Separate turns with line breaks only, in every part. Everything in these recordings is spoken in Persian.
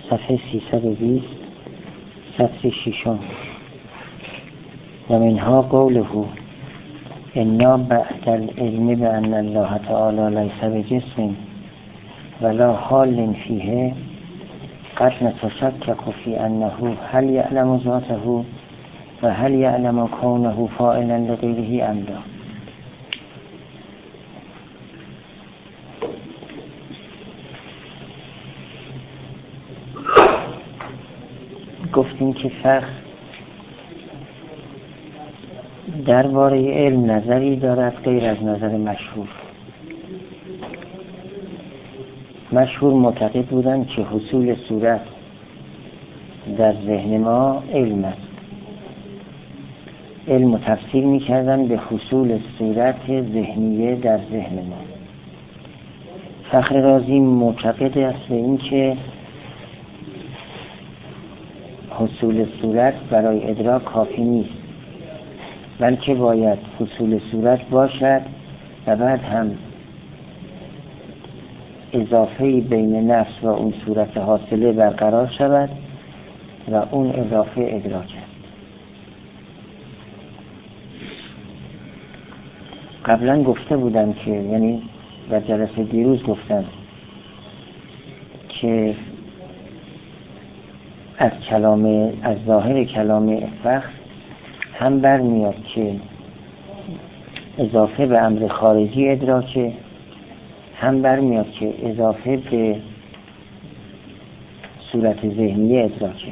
صفحه 320 سطر 6 و منها قوله انا بعد العلم بأن الله تعالی لیس بجسم ولا حال فیه قد نتشکک فی انه هل یعلم ذاته و هل یعلم کونه فاعلا لغیره ام لا. گفتیم که فقه درباره علم نظری دارد غیر از نظر مشهور معتقد بودند که حصول صورت در ذهن ما علم است. علم و تفسیر می‌کردن به حصول صورت ذهنیه در ذهن ما. فخر رازی معتقد است به این که حصول صورت برای ادراک کافی نیست، بلکه باید حصول صورت باشد و بعد هم اضافه بین نفس و اون صورت حاصله برقرار شود و اون اضافه ادراک است. قبلا گفته بودم که یعنی در جلسه دیروز گفتم که از ظاهر کلام فقه هم برمیاد که اضافه به امر خارجی ادراکه، هم برمیاد که اضافه به صورت ذهنی ادراکه.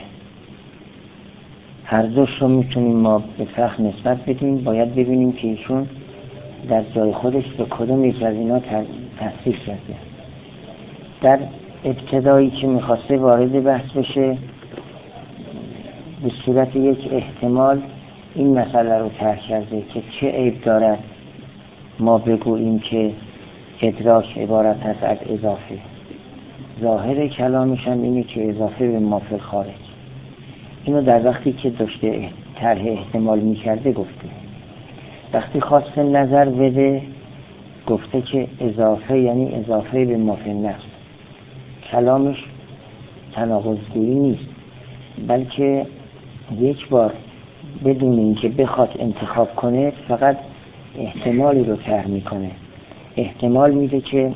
هر دوش رو میتونیم ما به فقه نسبت بدیم. باید ببینیم که ایشون در جای خودش به کدوم یک از اینا تصریح کرده. در ابتدایی که میخواسته وارد بحث بشه، به صورت یک احتمال این مسئله رو طرح کرده که چه عیب دارد ما بگوییم که ادراک عبارت است از اضافه. ظاهر کلامش هم اینه که اضافه به ما فی الخارج. اینو در وقتی که داشته طرح احتمال میکرده گفته. وقتی خواسته نظر بده گفته که اضافه یعنی اضافه به ما فی النفس. کلامش تناقض‌گویی نیست، بلکه یک بار بدون اینکه بخواد انتخاب کنه فقط احتمالی رو طرح میکنه. احتمال میده که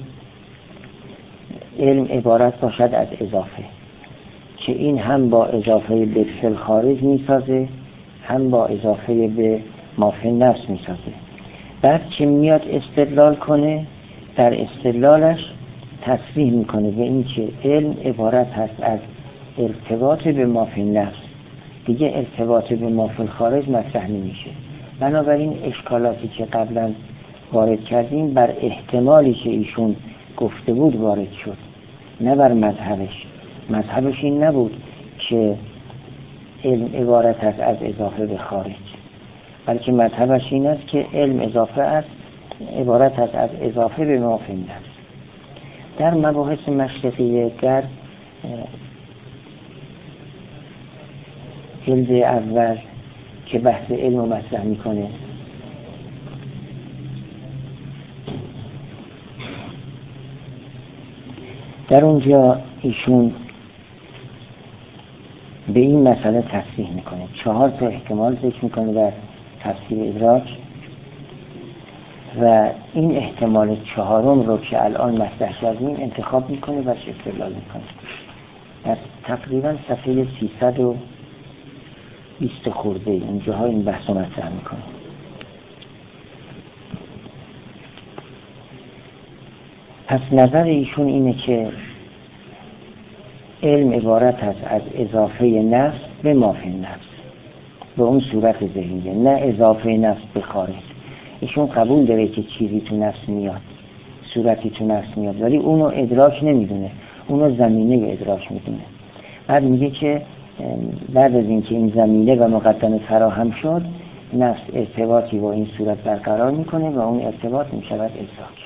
علم عبارت باشد از اضافه، که این هم با اضافه به فی خارج میسازه، هم با اضافه به ما فی نفس میسازه. بعد که میاد استدلال کنه، در استدلالش تصریح میکنه به این که علم عبارت هست از ارتباط به ما فی نفس، دیگه ارتباط به ما فی خارج مطرح نمیشه. بنابراین اشکالاتی که قبلا وارد کردیم بر احتمالی که ایشون گفته بود وارد شد، نه بر مذهبش. مذهبش این نبود که علم عبارت است از اضافه به خارج، بلکه مذهبش این است که علم اضافه است، عبارت است از اضافه به ما فی النفس. در مباحث مشرقی گر جلد اول که بحث علم رو مطرح میکنه، در اونجا ایشون به این مسئله تصریح میکنه. 4 احتمال ذکر میکنه در تفسیر ادراک و این احتمال 4 رو که الان مطرح کردیم انتخاب میکنه و استدلال میکنه. در تقریبا صفحه 320 خورده اینجاها این بحث رو مطرح میکنه. پس نظر ایشون اینه که علم عبارت است از اضافه نفس به ما فی النفس، به اون صورت ذهنیه، نه اضافه نفس به خارج. ایشون قبول داره که چیزی تو نفس میاد، صورتی تو نفس میاد، ولی اونو ادراک نمیدونه، اونو زمینه ادراک میدونه. بعد میگه که بعد از اینکه این زمینه و مقدمه فراهم شد، نفس ارتباطی با این صورت برقرار میکنه و اون ارتباط میشود ادراک.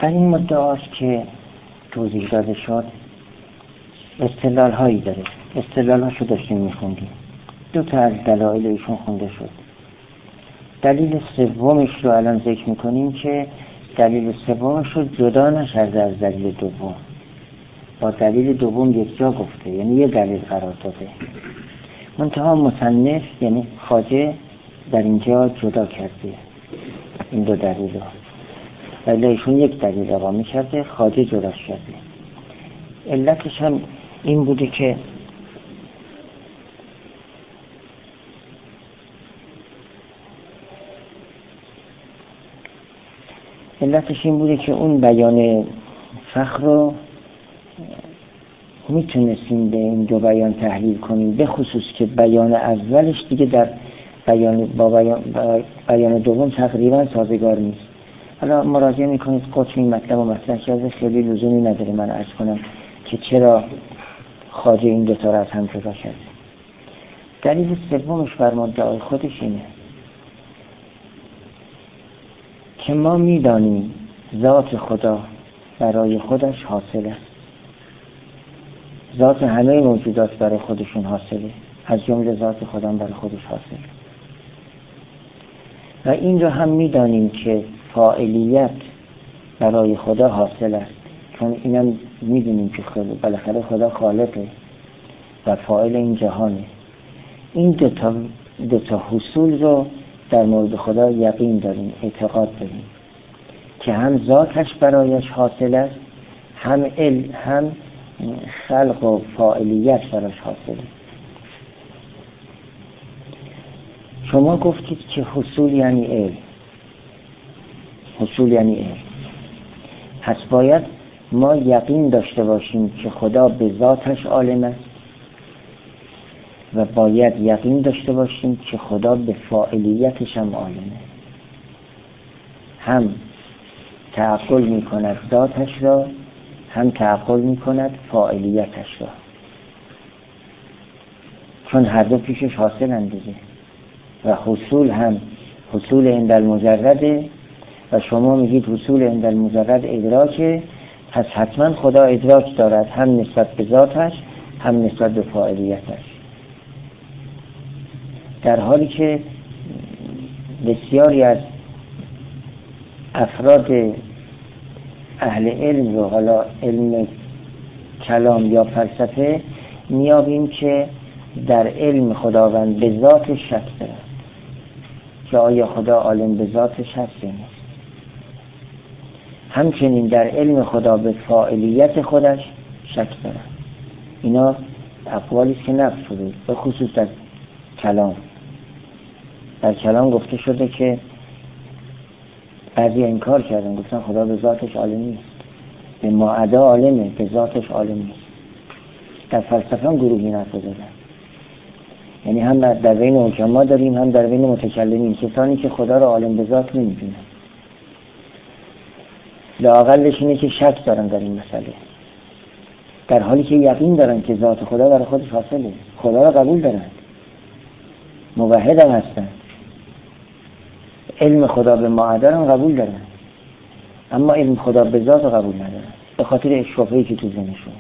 در این مدعاست که توضیح داده شد استدلال هایی داره. استدلال هاشو داشتیم میخوندیم. 2 تا از دلایل ایشون خونده شد. دلیل سومش رو الان ذکر میکنیم که دلیل سومش رو جدا نشده از دلیل دوم، با دلیل دوم یک جا گفته، یعنی یه دلیل قرار داده. منتها مصنف یعنی خواجه در اینجا جدا کرده این 2 دلیل رو، ولی ایشون یک دلیل اقامه کرده، خواجه جدا کرده. علتش هم این بوده که اون بیان فخر رو میتونستیم به این 2 بیان تحلیل کنیم، به خصوص که بیان اولش دیگه در بیان دوم تقریبا سازگار نیست. حالا مراجعه میکنید قطب این مطلب و مطرح کرده، خیلی لزومی نداره من عرض کنم که چرا خواجه این 2 تا را از هم جدا کرده. دلیل سومش بر مدعای خودش اینه که ما میدانیم ذات خدا برای خودش حاصل است. ذات همه موجودات برای خودشون حاصله، از جمله ذات خدا برای خودش حاصل. و این رو هم میدانیم که فاعلیت برای خدا حاصل است، چون اینم میدونیم که بالاخره خدا خالقه و فاعل این جهانه. این 2 تا حصول رو در مورد خدا یقین داریم، اعتقاد داریم که هم ذاتش برایش حاصل است، هم خلق و فاعلیت براش حاصله. شما گفتید که حصول یعنی علم. حصول یعنی علم. پس باید ما یقین داشته باشیم که خدا به ذاتش عالم است و باید یقین داشته باشیم که خدا به فاعلیتش هم عالمه. هم تعقل می کند ذاتش را، هم تعقل می کند فاعلیتش را، چون هر 2 پیشش حاصل اندازه. و حصول هم حصول عند المجرده و شما میگید حصول عند المجرد ادراکه، پس حتما خدا ادراک دارد، هم نسبت به ذاتش هم نسبت به فاعلیتش. در حالی که بسیاری از افراد اهل علم رو، حالا علم کلام یا فلسفه، میابیم که در علم خداوند به ذاتش شک دارد که آیا خدا عالم به ذاتش هست یا نیست. همچنین در علم خدا به فاعلیت خودش شک دارد. اینا اقوالی است که نقل شده، به خصوص در کلام. در کلام گفته شده که بعضی انکار کردن، گفتن خدا به ذاتش عالم نیست، به ماعدا عالمه، به ذاتش عالم نیست. در فلسفه هم گروهی نفذ دادن، یعنی هم در بین حکما داریم هم در بین متکلمین، کسانی که خدا را عالم به ذات نمی‌دونن. لااقلش اینه که شک دارن در این مسئله، در حالی که یقین دارن که ذات خدا برای خودش حاصله. خدا را قبول دارن، موحد هم هستن، علم خدا به ماعدا هم قبول دارن، اما علم خدا به ذات رو قبول ندارن به خاطر شبهه‌ای که تو ذهنشون.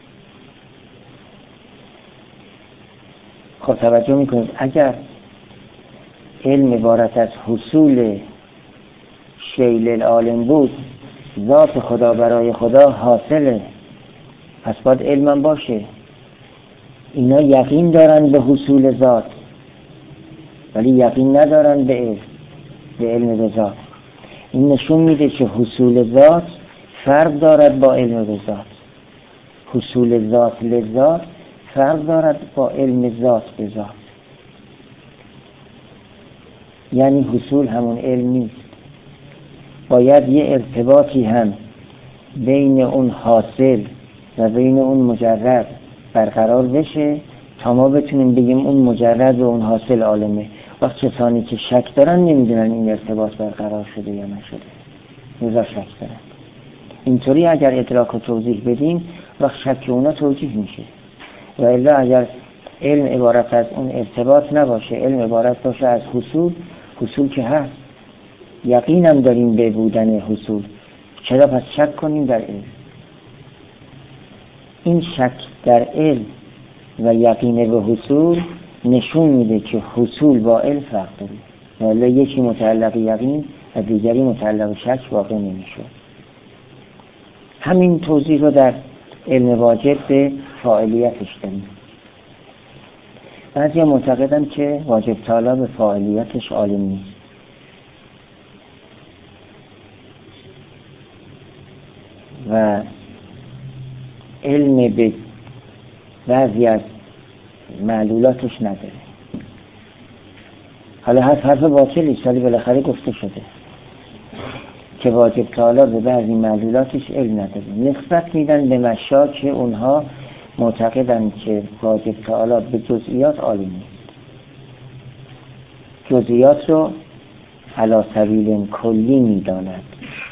خب توجه میکنید اگر علم عبارت از حصول شیء العالم بود، ذات خدا برای خدا حاصله، پس باید علمم باشه. اینا یقین دارن به حصول ذات ولی یقین ندارن به علم به ذات. این نشون میده که حصول ذات فرق دارد با علم به ذات. حصول ذات لذات فرق دارد با علم ذات به ذات. یعنی حصول همون علم نیست، باید یه ارتباطی هم بین اون حاصل و بین اون مجرد برقرار بشه تا ما بتونیم بگیم اون مجرد و اون حاصل عالمه. وقت کسانی که شک دارن نمیدونن این ارتباط برقرار شده یا نشده، لذا شک دارن. اینطوری اگر ادراک و توضیح بدیم وقت شک اونا توجیه میشه. و الا اگر علم عبارت از اون ارتباط نباشه، علم عبارت باشه از حصول که هست، یقینم داریم به بودن حصول، چرا پس شک کنیم در علم؟ این شک در علم و یقین به حصول نشون میده که حصول با علم فرق داره. والا یکی متعلق یقین و دیگری متعلق شک واقع نمیشه. همین توضیح رو در علم واجب به فاعلیتش داریم. بعضی معتقدن که واجب تعالی به فاعلیتش عالم نیست. و علم به بعضی از معلولاتش نداره. حالا حرف باطلی ولی بالاخره گفته شده که واجب تعالی به بعضی معلولاتش علم نداره. نسبت میدن به مشا که اونها معتقدن که واجب تعالی به جزئیات عالم نیست. جزئیات رو علی سبیل کلی میداند،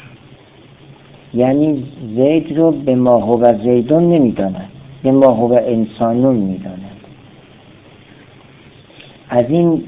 یعنی زید رو به ما هو زیدون نمیداند، به ما هو انسانون میداند. از این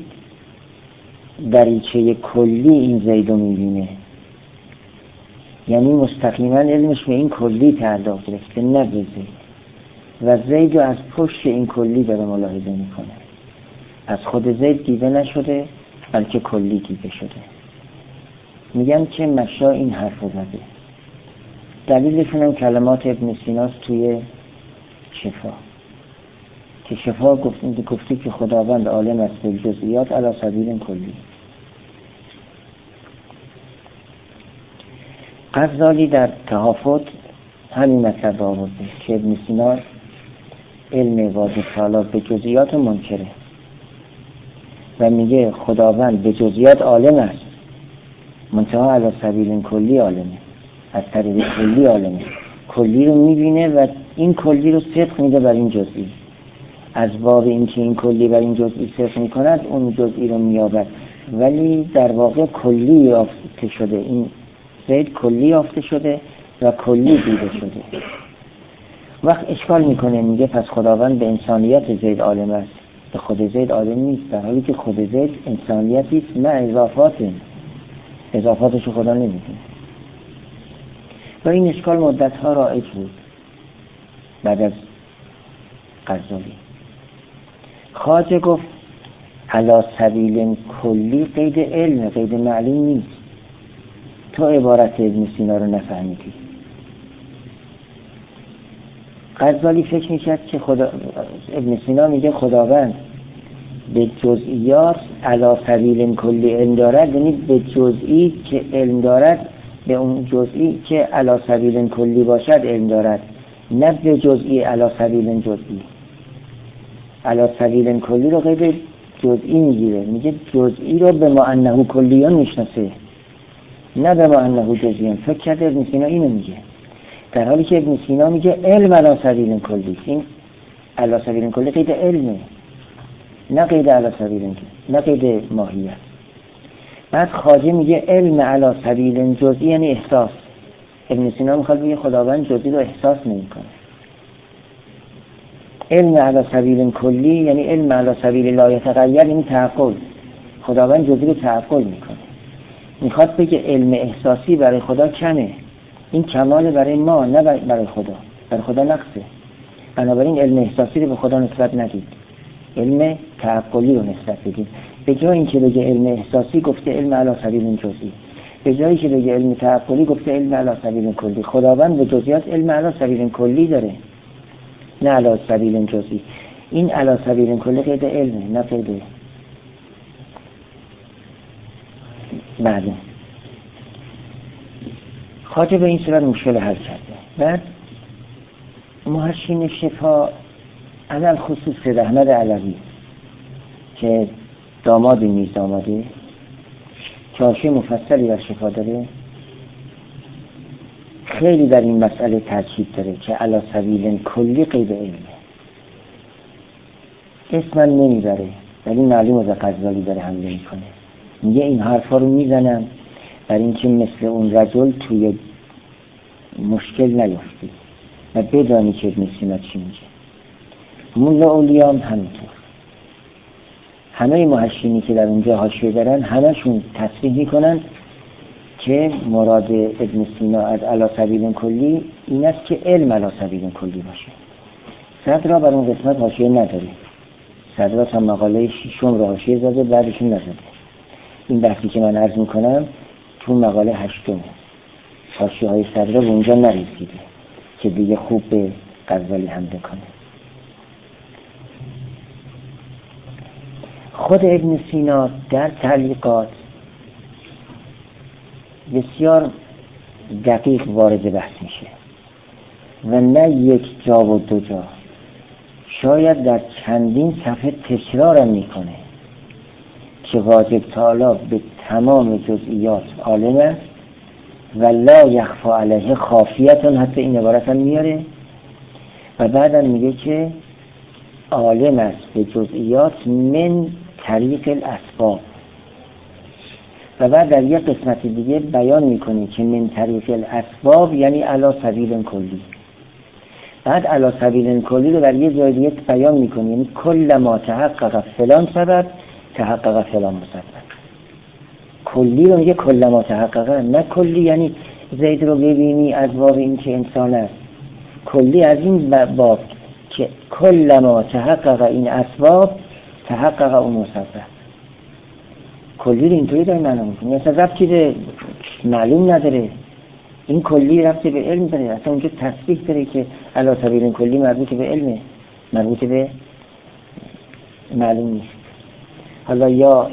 دریچه کلی این زیدو میبینه، یعنی مستقیما علمش به این کلی تعلق گرفته، نه به زید، و زید رو از پشت این کلی داره ملاحظه میکنه. از خود زید دیده نشده بلکه کلی دیده شده. میگن که مشا این حرف رو زده. دلیلشون هم کلمات ابن سیناست توی شفا که شفا گفته که خداوند عالم است به جزئیات علی سبیل کلی. غزالی در تحافظ همین مطلب آورده که ابن سینا علم واجب تعالی به جزئیات منکره و میگه خداوند به جزئیات عالم است، منتها علی سبیل کلی عالمه، از طریق کلی عالمه، کلی رو میبینه و این کلی رو صدق میده بر این جزئی. از باب اینکه این کلی بر این جزئی صدق میکند اون جزئی رو مییابد، ولی در واقع کلی یافته شده، این زید کلی یافته شده و کلی دیده شده. وقت اشکال میکنه، میگه پس خداوند به انسانیت زید عالم است، به خود زید عالم نیست، در حالی که خود زید انسانیتی است نه اضافاتش خدا نمیدونه. و این اشکال مدتها رایج بود بعد از غزالی. خواجه گفت علی سبیل کلی قید علم، قید معلوم نیست. تو عبارت ابن سینا رو نفهمیدی. غزالی فکر میکرد که ابن سینا میگه خداوند به جزئیات علی سبیل کلی علم دارد، یعنی به جزئی که علم دارد، به اون جزئی که علی سبیل کلی باشد علم دارد، نه به جزئی علی سبیل جزئی. علی سبیل کلی رو قید جزئی میگیره، میگه جزئی رو به ما انه کلیان میشناسه، نه به ما انه جزئیان. فکر کرده ابن سینا اینو میگه، در حالی که ابن سینا میگه علم علی سبیل کلی. این علی سبیل کلی قید علمه، نه قید علی سبیل کلی، نه قید ماهیت. بعد خواجه میگه علم علی سبیل جزئی یعنی احساس. ابن سینا میخواد بگه خداوند جزئی رو احساس نمیکنه. علم علی سبیل کلی یعنی علم علی سبیل لا یتغیر، یعنی تعقل. خداوند جزئی رو تعقل میکنه. میخواد بگه علم احساسی برای خدا کمه، این کمال برای ما نه برای خدا، برای خدا نقصه. بنابراین علم احساسی رو به خدا نسبت ندید، علم تعقلی رو نسبت بدید. به جای اینکه بگه علم احساسی گفته علم علی سبیل جزئی، به جایی که بگه علم تعقلی گفته علم علی سبیل کلی. خداوند به جزئیات علم علی سبیل کلی داره، نه علی سبیل جزئی. این علی سبیل کلی قید علمه، نه قید معلوم. خواجه به این صورت مشکل حل کرده. بعد محشین شفا علل خصوص سید احمد علوی که داماد میز داماده که حاشیه مفصلی در شفا داره، خیلی در این مسئله تاکید داره که علی سبیل کلی قید علمه. اسمم نمیبره ولی معلومه از غزالی داره حمله میکنه. میگه این حرفا رو میزنم برای اینکه مثل اون رجل توی مشکل نیفتی و بدانی که ابن سینا چی میگه. مولا اولیام همینطور. همه محشینی که در اونجا حاشیه دارن همشون تصریح میکنن که مراد ابن سینا از علی سبیل کلی این است که علم علی سبیل کلی باشه. صدرا بر اون قسمت حاشیه نداره. صدرا تا مقاله ششم رو حاشیه زده، بعدشون نزده. این بحثی که من عرض میکنم تو مقاله هشتم حاشیه های صدرا به اونجا نرسیده که دیگه خوب به غزالی حمله کنه. خود ابن سینا در تعلیقات بسیار دقیق وارد بحث میشه و نه یک جا و دو جا، شاید در چندین صفحه تکرارم میکنه که واجب تعالی به تمام جزئیات عالم است و لا یخفا علیه خافیتون، حتی این عبارت هم میاره و بعدم میگه که عالم است به جزئیات من طریق الاسباب و بعد در یک قسمت دیگه بیان میکنه که من طریق الاسباب یعنی علی سبیل کلی. بعد علی سبیل کلی رو در یه جای دیگه بیان میکنه یعنی کل ما تحقق فلان سبب تحقق فلان مسبب. کلی رو میگه کل ما تحقق، نه کلی یعنی زید رو ببینی از باب این که انسان است، کلی از این باب که کل ما تحقق این اسباب تحقق اون مسبب. کلی رو اینطوری داره معنا میکنه، اصلا ربطی به معلوم نداره. این کلی ربطی به علم داره، اصلا اونجا تصریح داره که علی سبیل کلی مربوط به علمه، مربوط به معلوم نیست. حالا یا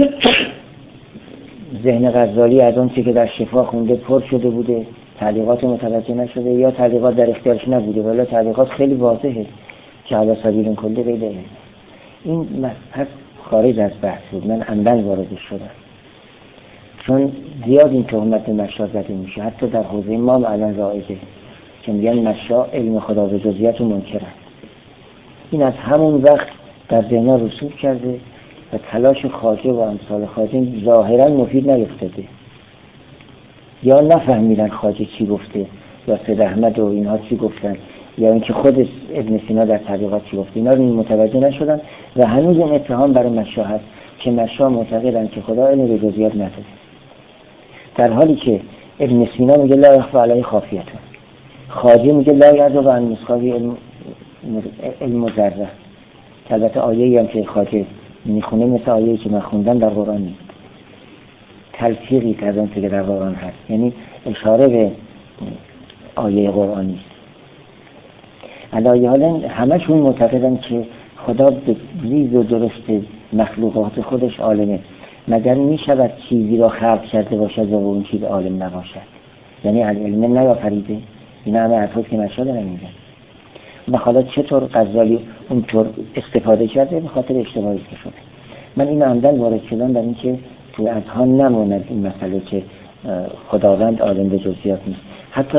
ذهن غزالی از اون چی که در شفا خونده پر شده بوده، تعلیقات متوجه نشده، یا تعلیقات در اختیارش نبوده، ولی تعلیقات خیلی واضحه که علی سبیل کلی غیر علم. این پس خارج از بحث بود، من عمدن وارد شدم چون زیاد این تهمت مشا زده میشه، حتی در حوزه ما الان رایجه که میگن مشا علم خدا به جزئیات رو منکرن. این از همون وقت در ذهن‌ها رسوب کرده و تلاش خواجه و امثال خواجه ظاهرا مفید نیفتاده، یا نفهمیدن خواجه چی گفته یا سید احمد و اینها چی گفتن، یا اینکه خود ابن سینا در تحقیقات چی گفته، اینا رو متوجه نشدن و هنوز این اتهام برای مشا هست که مشا معتقدن که خدا علم به جزئیات نداره، در حالی که ابن سینا میگه لا یخفا علیه خافیتون، خواجه میگه لا یعزب عن مثقال علم ذره. البته آیه‌ای هم که خواجه میخونه مثل آیه‌ای که من خوندم در قرآن نیست، تلفیقی که از اون که در قرآن هست، یعنی اشاره به آیه قرآنی است. علایه حالا همشون معتقدن که خدا به ریز و درست مخلوقات خودش عالمه، مگر میشود چیزی را خلق کرده باشد و اون چیز عالم نباشد، یعنی علم نیافریده. این همه حرفاست که مشا دارن میگن و حالا چطور غزالی اونطور استفاده کرده به خاطر اشتباهی که شده. من این عمدن وارد شدم در این که تو اذهان نماند این مسئله که خداوند عالم به جزئیات نیست. حتی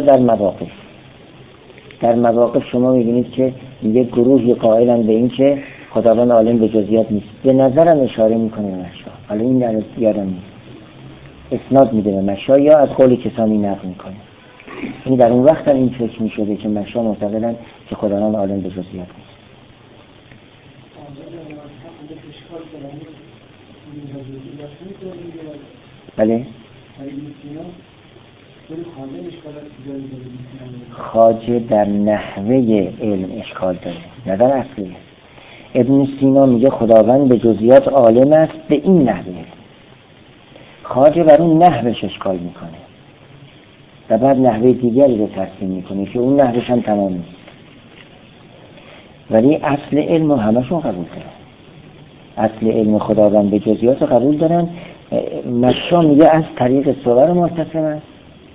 در مواقف شما میبینید که یک گروهی قائلن به این که خداوند عالم به جزئیات نیست، به نظرم اشاره میکنه به مشا، حالا این در یادم نیست، اسناد میده به مشا یا از قول کسانی نقل میکنه. این در اون وقت این فکر میشده که مشا معتقدن که خداوند عالم به جزئیات نیست. بله خواجه در نحوه علم اشکال داره، نه در اصله. ابن سینا میگه خداوند به جزئیات عالم است به این نحوه، خواجه بر اون نحوش اشکال میکنه و بعد نحوه دیگری رو ترسیم میکنه که اون نحوش هم تمام نیست، ولی اصل علم رو همشون قبول دارن. اصل علم خداوند به جزئیات رو قبول دارن. مشا میگه از طریق صور متصم است،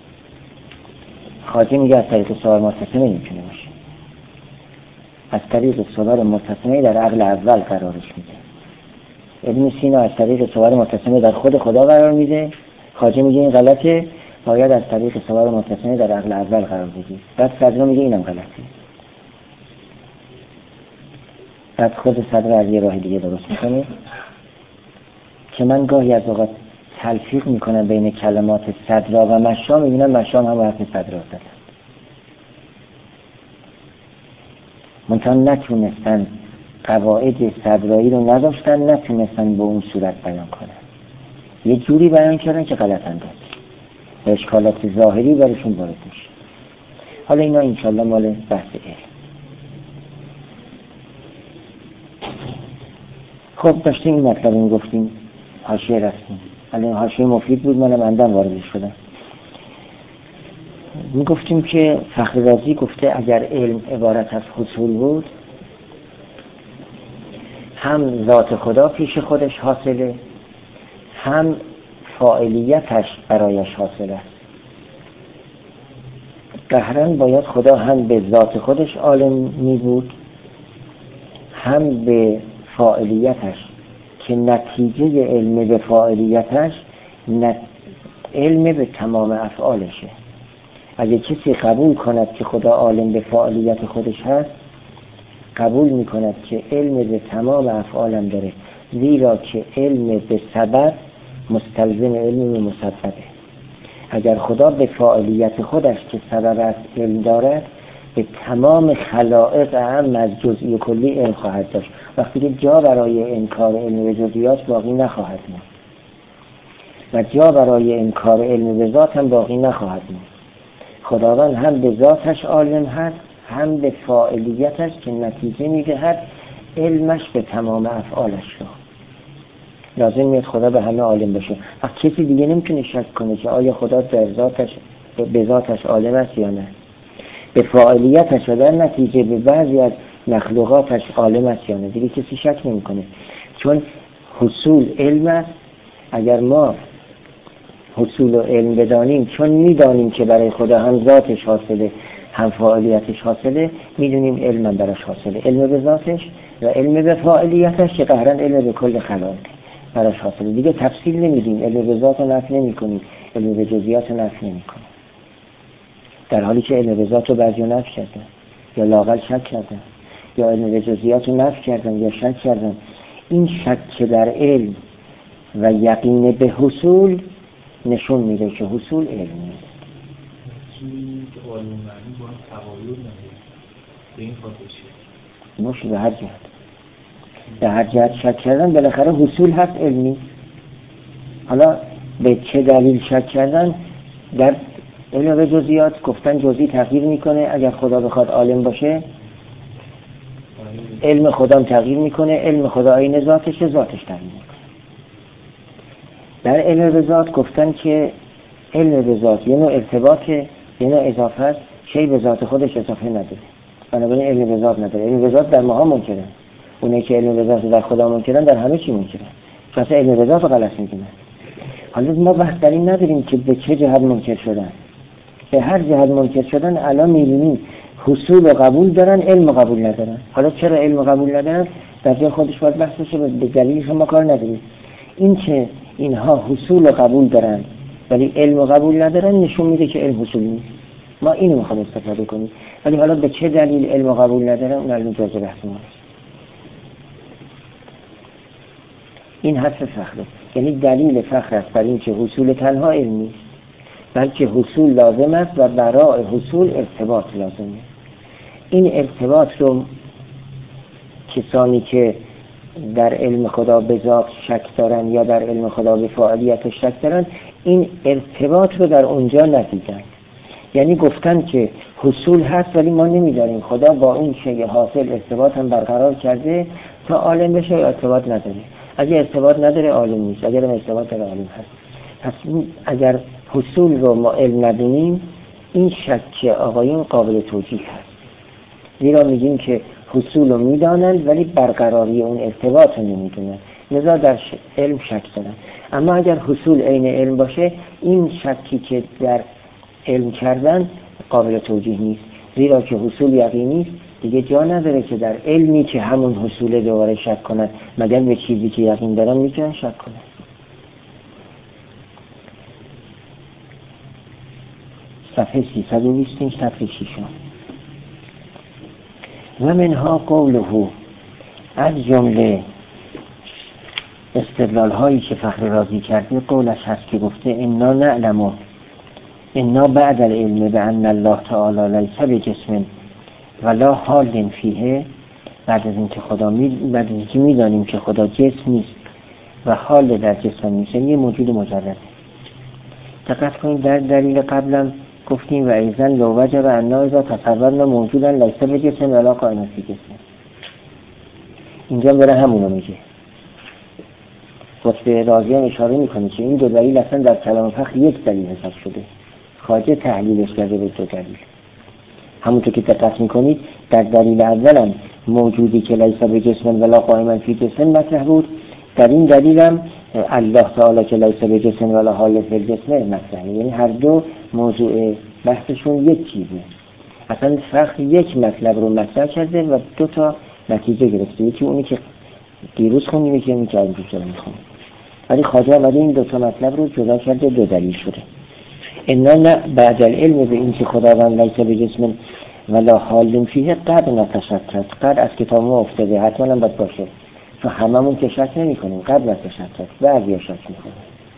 خواجه میگه از طریق صور متصمه نمیتونه باشه، از طریق صور متصمه در عقل اول قرارش میده. ابن سینا از طریق صور متصمه در خود خدا قرار میده، خواجه میگه این غلطه، باید از طریق صور متصمه در عقل اول قرار بدی. بعد صدر میگه اینم غلطه، بعد خود صدر از یه راه دیگه درست میکنه که من گاهی از اوقات تلفیق میکنم بین کلمات صدرا و مشا، میبینم مشا هم حرف صدرا زدن، منتها نتونستن قواعد صدرایی رو نداشتن، نتونستن به اون صورت بیان کنن، یه جوری بیان کردن که غلط انداز. و اشکالات ظاهری برشون وارد میشه. حالا اینا انشالله مال بحث علم. خب داشتیم این مطلب این گفتیم، حاشیه رفتیم. الان حاشیه مفید بود، منم عمدن وارد شدم. میگفتیم که فخر رازی گفته اگر علم عبارت از حصول بود، هم ذات خدا پیش خودش حاصله، هم فاعلیتش برایش حاصل است. قهرن باید خدا هم به ذات خودش عالم می بود، هم به فاعلیتش که نتیجه علم به فاعلیتش علم به تمام افعالشه. اگه کسی قبول کند که خدا عالم به فاعلیت خودش هست، قبول می کند که علم به تمام افعالم داره، زیرا که علم به سبب مستلزم علم به مسببه. اگر خدا به فاعلیت خودش که سبب است علم دارد، به تمام خلائق هم از جزئی و کلی علم خواهد داشت. وقتی که جا برای انکار علم به جزئیات باقی نخواهد موند و جا برای انکار علم به ذات هم باقی نخواهد موند. خداوند هم به ذاتش عالم هست، هم به فاعلیتش که نتیجه میدهد علمش به تمام افعالش را. لازم نیست خدا به همه عالم باشه. کسی دیگه نمیتونه شک کنه که آیا خدا به ذاتش عالم است یا نه، به فاعلیتش و در نتیجه به بعضی از مخلوقاتش عالم است یا نه. دیگه کسی شک نمیکنه، چون حصول علم است. اگر ما حصول و علم بدانیم، چون میدانیم که برای خدا هم ذاتش حاصله هم فاعلیتش حاصله، میدونیم علم براش حاصله، علم به ذاتش و علم به فاعلیتش که قهرن علم به کل خلائق براش حاصله. دیگه تفصیل نمیدیم، علم به ذات رو نفی نمی کنیم، علم به جزئیات رو نفی نمی کنیم، در حالی که علم به ذات رو بعضی نفی کردن یا لااقل شک کردن، یا علم به جزئیات رو نفی کردن یا شک کردن. این شک در علم و یقین به حصول نشون میده که حصول علم نیست. باشه به هر جهت، به هر جهت شک کردن بالاخره حصول هست، علم نیست. حالا به چه دلیل شک کردن؟ در علم به جزئیات گفتن جزئی تغییر میکنه، اگر خدا بخواد عالم باشه علم خدا تغییر میکنه، علم خدا عین ذاتش، ذاتش تغییر میکنه. در علم به ذات گفتن که علم به ذات یه نوع ارتباطه، یه نوع اضافه است، شیء به ذات خودش اضافه نداره، بنابراین علم به ذات نداره. علم به ذات در ماها منکرن، اونایی که علم به ذات در خدا منکرن در همه چی منکرن، چون علم به ذات غلط میدونن. حالا ما بحث در این نداریم که به چه جهت منکر شدن، به هر جهت منکر شدن. الان میبینیم حصول و قبول دارن، علم قبول ندارن. حالا چرا علم قبول ندارن؟ در جای خودش باید بحث بشه، به دلیلش ما کار نداریم. این که اینها حصول و قبول دارن ولی علم قبول ندارن نشون میده که علم حصول نیست. ما اینو میخوام استفاده کنیم، ولی حالا به چه دلیل علم قبول ندارن اون الان جزء بحث ماست. این حرف فخره، یعنی دلیل فخر است بر این که حصول تنها علم نیست، بلکه حصول لازم است و برای حصول ارتباط لازمه. این ارتباط رو کسانی که در علم خدا به ذات شک دارن یا در علم خدا به فاعلیت شک دارن، این ارتباط رو در اونجا ندیدن. یعنی گفتن که حصول هست ولی ما نمیداریم خدا با این شیء حاصل ارتباط هم برقرار کرده تا عالم بشه یا ارتباط نداره. اگه ارتباط نداره عالم نیست، اگر ارتباط داره عالم هست. پس اگر حصول رو ما علم ندونیم، این شک آقایون قابل توجیه هست، زیرا میگیم که حصول رو میدانند ولی برقراری اون ارتباط رو نمیدونن، لذا در علم شک دارن. اما اگر حصول عین علم باشه، این شکی که در علم کردن قابل توجیه نیست، زیرا که حصول یقینی است، دیگه جا نداره که در علمی که همون حصول دوباره شک کنن، مگر به چیزی که یقین دارن میتونن شک کنن. صفحه 320 صفحه 6. و منها قوله، از جمله استدلال هایی که فخر رازی کرده قولش هست که گفته انا نعلم انا بعد العلم بان الله تعالی لیس بجسم ولا حال فیه، بعد از اینکه میدانیم که خدا جسم نیست و حال در جسم نیست، یه موجود مجرد، دقت کنید در دلیل قبلم گفتیم و ایزن لو وجب انا اذا تصورنا موجودا لیس بجسم ولا کائنا فی جسم. اینجا برای همونو میگه. خطبه رازی هم اشاره میکنه که این دو دلیل اصلا در کلام فقه یک دلیل حساب شده، خواجه تحلیلش کرده به دو دلیل. همونطور که دقت میکنید در دلیل اولم موجودی که لیس بجسم ولا قائما فی جسم مطرح بود، در این دلیلم الله تعالی که لیس بجسم ولا حال فی الجسم مطرحه. یعنی هر دو موضوع بحثشون یک چیزه. اصلا فقه یک مطلب رو مطرح کرده و دو تا نتیجه گرفته، یکی اونی که دیروز خوندیم، یکی اونی که امروز داریم میخونیم. ولی خواجه اولی این دو تا مطلب رو جدا کرده، دو دلیل شده. انا بعد العلم به این که خداوند لیس بجسم ولا حال فیه قد نتشکک. قد از کتاب ما افتاده، حتما هم باید باشه، چون هممون که شک نمی کنیم. قد نتشکک، بعضی شک میکنیم.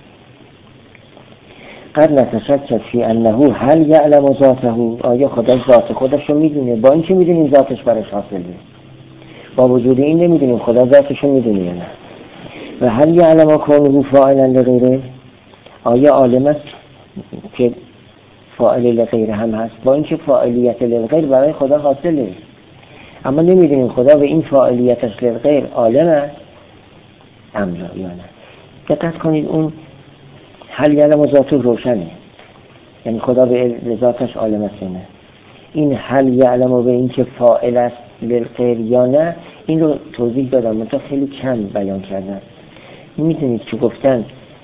قد نتشکک فی انه هل یعلم ذاته، آیا خدا ذات خودش رو میدونه؟ با این که میدونیم ذاتش برش حاصله، با وجود این نمیدونیم خدا ذاتش رو میدونه یا نه. و هل یعلم کونه فاعلا لغیره، آیا عالم است که فاعل لغیره هم هست، با این که فاعلیت لغیر برای خدا حاصله، اما نمیدونیم خدا به این فاعلیتش لغیر عالم است املا یا نه. دقت کنید اون هل یعلم ذاته روشنه، یعنی خدا به ذاتش عالم است یا نه. این هل یعلم به این که فاعل است لغیر یا نه، این رو توضیح دادم منتها خیلی کم بیان کردم. میدونید که گفتن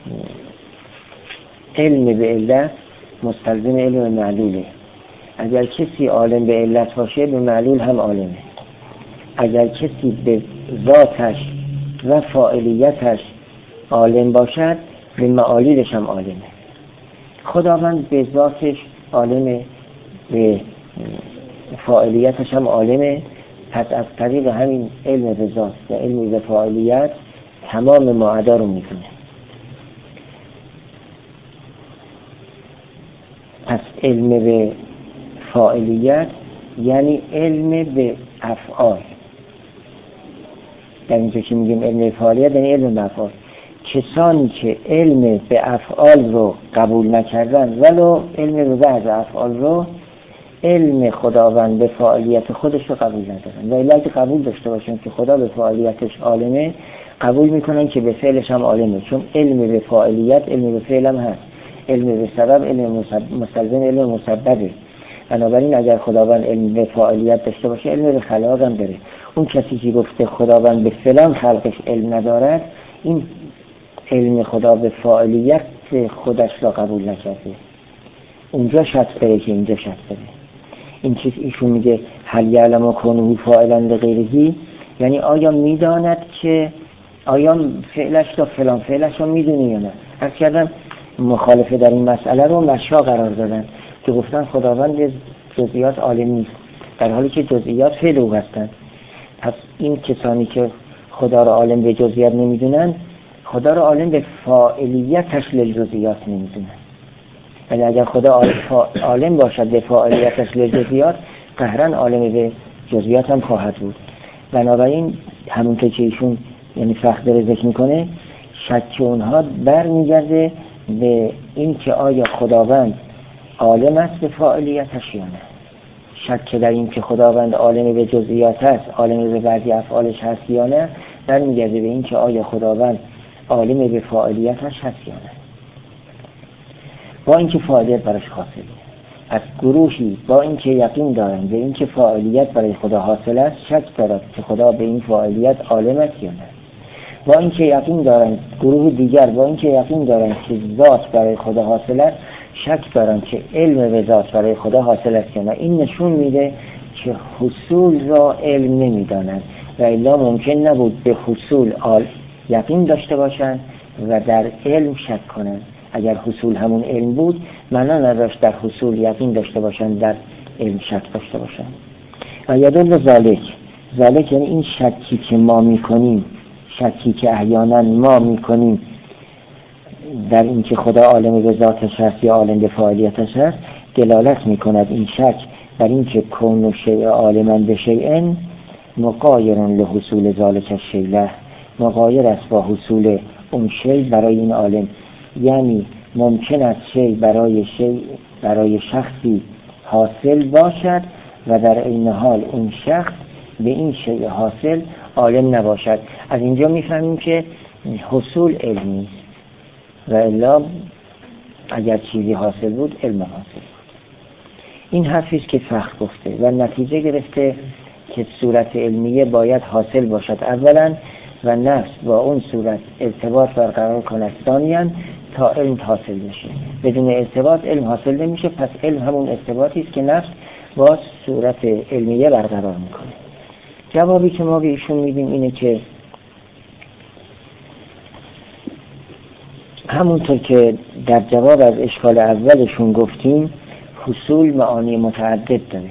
علم به علت مستلزم علم معلوله. اگر کسی عالم به علت باشه به معلول هم عالمه. اگر کسی به ذاتش و فاعلیتش عالم باشد به معالیلش هم عالمه. خداوند به ذاتش عالمه، به فاعلیتش هم عالمه، پس از طریق همین علم به ذات و علم به فاعلیت تمام معادا رو میکنه. پس علم به فاعلیت یعنی علم به افعال. در اینجا که میگیم علم به فاعلیت یعنی علم به افعال. کسانی که علم به افعال رو قبول نکردن ولو علم به بعض افعال رو، علم خداوند به فاعلیت خودش رو قبول ندارن. و الا که قبول داشته باشن که خدا به فاعلیتش عالمه، قبول میکنن که به فعلش هم عالمه، چون علم به فاعلیت علم به فعل هم هست، علم به سبب علم مستلزم علم مسببه. بنابراین اگر خداوند علم به فاعلیت داشته باشه علم به خلاق هم داره. اون کسی که گفته خداوند به فلان خلقش علم ندارد، این علم خدا به فاعلیت خودش را قبول نکرده. اونجا شک داره که اینجا شک داره. این چیز ایشون میگه هل یعلم کونه فاعلا لغیره، یعنی آیا میداند که آیا فعلش تا فلان فعلش رو میدونه یا نه. عرض کردم مخالفه در این مسئله رو مشا قرار دادن که گفتن خداوند جزئیات عالم نیست، در حالی که جزئیات فعل او هستند. پس این کسانی که خدا رو عالم به جزئیات نمیدونن، خدا رو عالم به فاعلیتش للجزئیات نمیدونن. ولی اگر خدا عالم باشد به فاعلیتش للجزئیات، قهرا عالم به جزئیات هم خواهد بود. بنابراین همونطور که ایشون یعنی فقه داره ذکر میکنه، شک اونها برمیگرده به این که آیا خداوند عالم است به فاعلیتش یا نه. شک در این که خداوند عالم به جزئیات است، عالم به بعضی افعالش هست یا نه، برمیگرده به این که آیا خداوند عالم به فاعلیتش هست یا نه. با اینکه فاعلیت براش حاصله. از گروهی با اینکه یقین دارند به اینکه فاعلیت برای خدا حاصل است، شک دارد که خدا به این فاعلیت عالم است یا نه. با اینکه یقین دارند گروه دیگر با اینکه یقین دارند که ذات برای خدا حاصل است، شک دارند که علم به ذات برای خدا حاصل است یا نه. این نشون میده که حصول را علم نمیدانند و الا ممکن نبود به حصول یقین داشته باشند و در علم شک کنند. اگر حصول همون علم بود، معنا نداشت در حصول یقین داشته باشند، در علم شک داشته باشند. و یدل ذالک یعنی این شکی که ما میکنیم، شکی که احیانا ما میکنیم در این که خدا عالم به ذاتش هست یا عالم به فاعلیتش هست، دلالت میکند این شک بر این که کون شیء عالما به شیء مقایر لحصول ذالک الشیء، مقایر است با حصول اون شیء برای این عالم. یعنی ممکن است برای شخصی حاصل باشد و در این حال اون شخص به این شیء حاصل عالم نباشد. از اینجا میفهمیم که حصول علمی و الا اگر چیزی حاصل بود علم حاصل بود. این حرفی است که فخر گفته و نتیجه گرفته که صورت علمیه باید حاصل باشد اولا و نفس با اون صورت ارتباط برقرار کند ثانیاً تا علم حاصل بشه. بدون ارتباط علم حاصل نمیشه. پس علم همون ارتباطی است که نفس با صورت علمیه برقرار میکنه. جوابی که ما به ایشون میدیم اینه که همونطور که در جواب از اشکال اولشون گفتیم حصول معانی متعدد داره.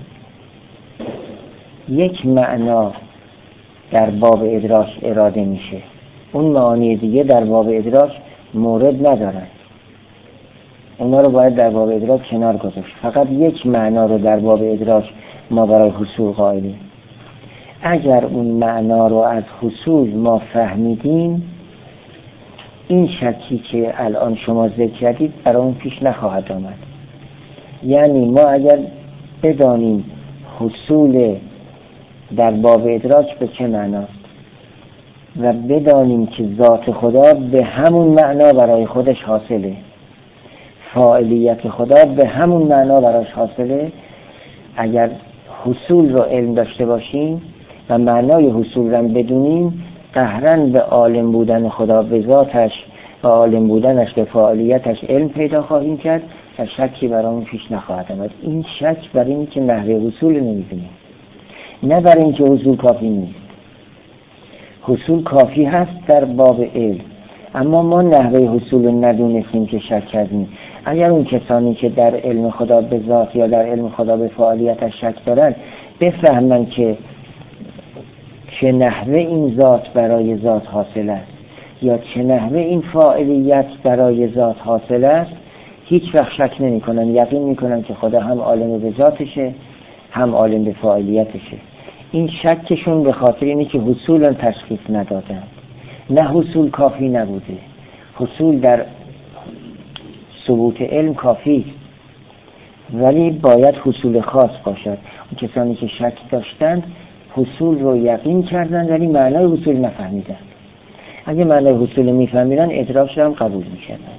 یک معنا در باب ادراک اراده میشه، اون معانی دیگه در باب ادراک مورد ندارن، اونا رو باید در باب ادراک کنار گذاشت. فقط یک معنا رو در باب ادراک ما برای حصول قائلیم. اگر اون معنا رو از حصول ما فهمیدیم این شکی که الان شما ذکر کردید برای اون پیش نخواهد آمد. یعنی ما اگر بدانیم حصول در باب ادراک به چه معناست و بدانیم که ذات خدا به همون معنا برای خودش حاصله، فاعلیت خدا به همون معنا براش حاصله، اگر حصول رو علم داشته باشیم و معنای حصول رو بدونیم قهرن به عالم بودن خدا به ذاتش و عالم بودنش به فاعلیتش علم پیدا خواهیم کرد و شکی برامون پیش نخواهد آمد. این شک برای این که نحوه حصول نمیدونیم، نه برای این که حصول کافی نیست. حصول کافی هست در باب علم، اما ما نحوه حصول رو ندونستیم که شک کردیم. اگر اون کسانی که در علم خدا به ذات یا در علم خدا به فاعلیتش شک دارن بفهمن که چه نحوه این ذات برای ذات حاصل است یا چه نحوه این فاعلیت برای ذات حاصل است، هیچ وقت شک نمی کنن، یقین می کنن که خدا هم عالم به ذاتشه هم عالم به فاعلیتشه. این شکشون به خاطر اینه که حصول تشخیص ندادن، نه حصول کافی نبوده. حصول در ثبوت علم کافی ولی باید حصول خاص باشد. اون کسانی که شک داشتند حصول رو یقین کردن ولی معنای حصول نفهمیدن. اگه معنای حصول میفهمیدن ادراکش هم قبول میکردن.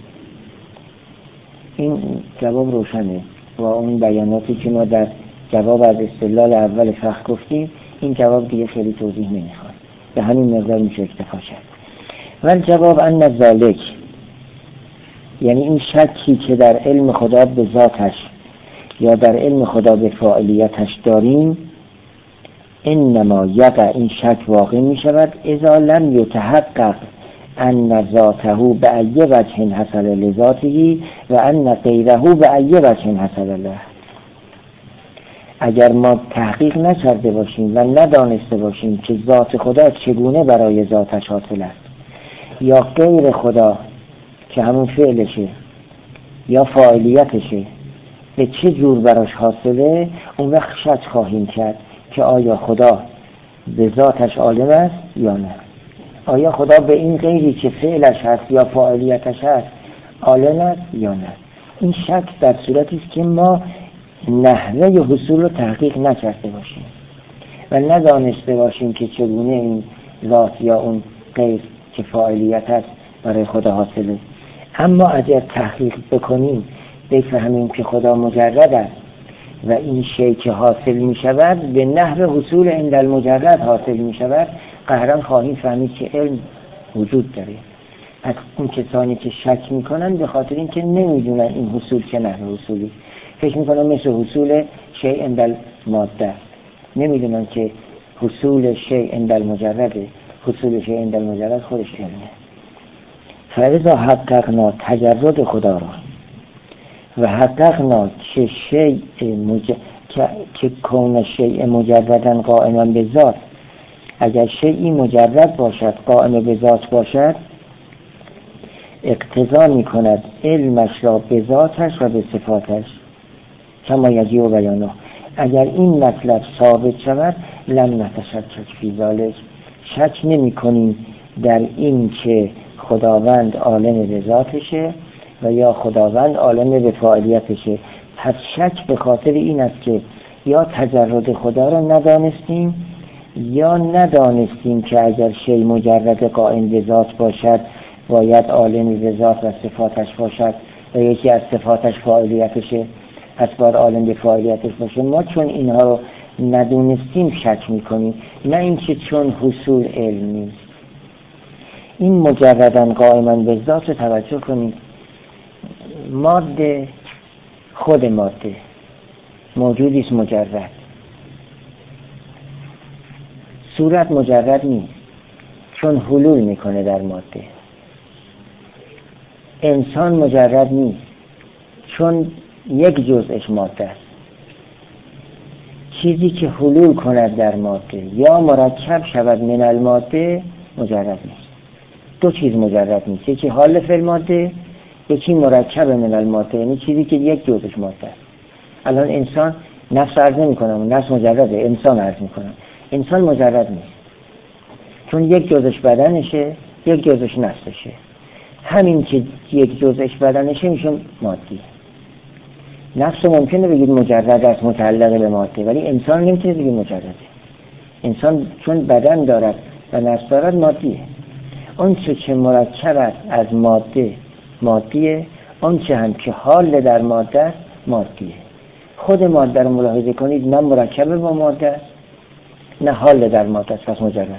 این جواب روشنه. و اون بیاناتی که ما در جواب از استدلال اول فخر گفتیم این جواب دیگه خیلی توضیح نمیخواد، به همین نظر میشه اکتفا کرد. ولی جواب ان ذالک، یعنی این شکی که در علم خدا به ذاتش یا در علم خدا به فاعلیتش داریم انما یقع، این شک واقع می شود اذا لم یتحقق ان ذاته به ای وجه حصل لذاته و ان غیره به ای وجه حصل له. اگر ما تحقیق نکرده باشیم و ندانسته باشیم که ذات خدا چگونه برای ذاتش حاصل است یا غیر خدا که همون فعلشه یا فاعلیتشه به چه جور براش حاصله، اون وقت شک خواهیم کرد که آیا خدا به ذاتش عالم است یا نه، آیا خدا به این غیری که فعلش هست یا فاعلیتش هست عالم است یا نه. این شک در صورتی است که ما نحوه حصول رو تحقیق نکرده باشیم و ندانسته باشیم که چگونه این ذات یا اون غیر که فاعلیت هست برای خدا حاصله. اما اگر تحقیق بکنیم بفهمیم که خدا مجرد است و این شیء که حاصل می شود به نحو حصول عند المجرد حاصل می شود، قهرن خواهیم فهمید که علم وجود داره. از اون کسانی که شک می کنن به خاطر اینکه نمی دونن این حصول چه نحو حصولی، فکر می کنن مثل حصول شیء عند الماده، نمی دونن که حصول شیء عند المجرده، حصول شیء عند المجرد خودش علمه. فاذا حققنا تجرد خدا را و حققنا که که کون شیء مجردن قائما به ذات، اگر شیئی مجرد باشد قائم به ذات باشد اقتضا می کند علمش را به ذاتش و به صفاتش کما یجی و بیانه. اگر این مطلب ثابت شود لم نتشکک فی ذلک، شک نمی کنیم در این که خداوند عالم به ذاتشه و یا خداوند عالم به فاعلیتشه. پس شک به خاطر این است که یا تجرد خدا را ندانستیم یا ندانستیم که اگر شی مجرد قائم به ذات باشد باید عالم به ذات و صفاتش باشد و یکی از صفاتش فاعلیتشه، پس باید عالم به فاعلیتش باشه. ما چون اینها رو ندونستیم شک میکنیم، نه اینکه چون حصول علم نیست. این مجرداً قائما به ذات توجه کنید. ماده، خود ماده موجودی است مجرد. صورت مجرد نیست چون حلول میکنه در ماده. انسان مجرد نیست چون یک جزءش ماده است. چیزی که حلول کند در ماده یا مرکب شود من الماده مجرد نیست. دو چیز مجرد نیست، یکی حال فی الماده، یکی مرکب من الماده، یعنی چیزی که یک جزءش ماده است. الان انسان، نفس عرض نمی کنم، نفس مجرده، انسان عرض می کنم. انسان مجرد نیست چون یک جزءش بدنشه، یک جزءش نفسشه. همین که یک جزءش بدنشه میشه مادی. نفس ممکنه بگید مجرد است، متعلق به ماده، ولی انسان نمیتونه بگید مجرده. انسان چون بدن دارد و نفس دارد مادیه. اون چه مرکب است از ماده مادیه، اون چه هم که حال در ماده است مادیه. خود ماده رو ملاحظه کنید، نه مرکب با ماده است نه حال در ماده است، پس مجرد.